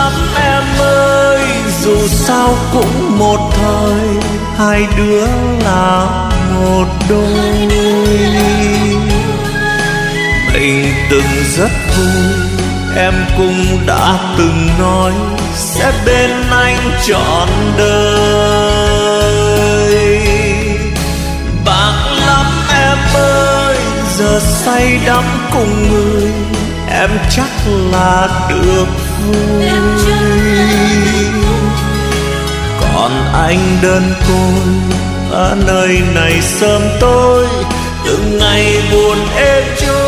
lắm em ơi, dù sao cũng một thời, hai đứa là một đôi. Mình từng rất vui, em cũng đã từng nói sẽ bên anh trọn đời. Bạc lắm em ơi, giờ say đắm cùng người, em chắc là được vui. Còn anh đơn côi ở nơi này sớm tối, từng ngày buồn êm trôi.